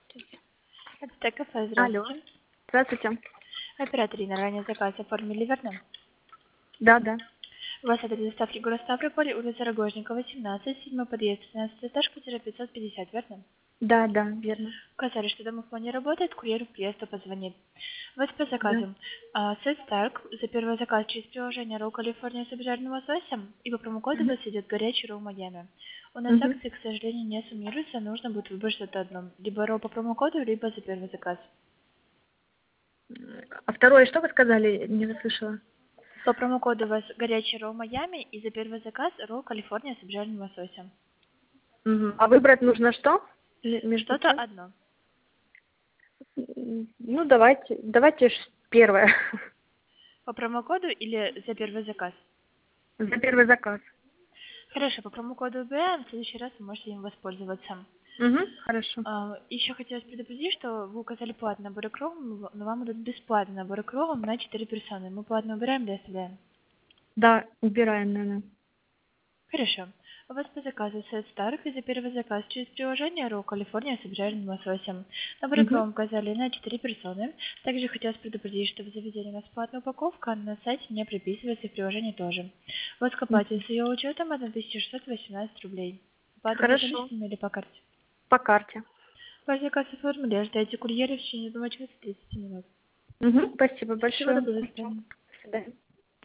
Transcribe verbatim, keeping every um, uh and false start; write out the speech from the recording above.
Это Т Кафе, Алло. здравствуйте. Здравствуйте. Оператор Инна, ранее заказ оформили, верно? Да, да. У вас адрес доставки город Ставрополь, улица Рогожникова, семнадцать, седьмой подъезд, тринадцатый этаж, квартира пятьсот пятьдесят, верно? Да, да, верно. Указали, что домофон не работает, курьер в приезд позвонит. Вот по Да. заказу. А, Сет Старк за первый заказ через приложение Роу Калифорния с обжаренным лососем, и по промокоду у Мгм. вас идет горячий Роу Майами. У нас Мгм. акции, к сожалению, не суммируются, нужно будет выбрать что-то одно. Либо Роу по промокоду, либо за первый заказ. А второе, что вы сказали? Не расслышала. По промокоду у вас горячий Роу Майами, и за первый заказ Роу Калифорния с обжаренным лососем. Мгм. А выбрать нужно что? М- Между Что-то чем? одно. М, Ну, давайте, давайте ж первое. По промокоду или за первый заказ? За первый заказ. Хорошо, по промокоду убираем, в следующий раз вы можете им воспользоваться. Угу, хорошо. А, Еще хотелось предупредить, что вы указали платный набор кров, но вам идут бесплатный набор кров на четыре персоны. Мы платно убираем или оставляем? Да, убираем, наверное. Хорошо. У вас по заказу сет старых и за первый заказ через приложение Роу Калифорния с обжаренным лососем. Набор Угу. кров указали на четыре персоны. Также хотелось предупредить, что в заведении у нас платная упаковка, а на сайте не приписывается и в приложении тоже. Вот к оплате с ее учетом тысяча шестьсот восемнадцать рублей. Оплата будет Хорошо. наличными или по карте? По карте. Ваш заказ оформили, ожидайте курьера в течение двадцати тридцати минут. Угу. Спасибо Всего большое. доброго, до свидания. До свидания.